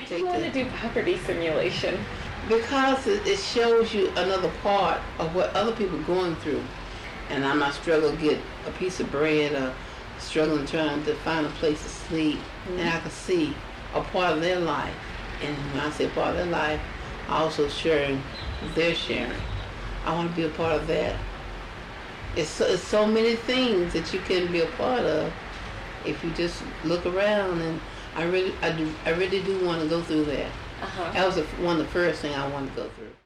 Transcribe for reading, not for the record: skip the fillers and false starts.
did you want to do poverty simulation? Because it shows you another part of what other people are going through. And I might struggle to get a piece of bread or struggling trying to find a place to sleep. And I can see a part of their life. And when I say part of their life, I also sharing what they're sharing. I want to be a part of that. It's so many things that you can be a part of if you just look around, and I really do want to go through that. That was one of the first things I wanted to go through.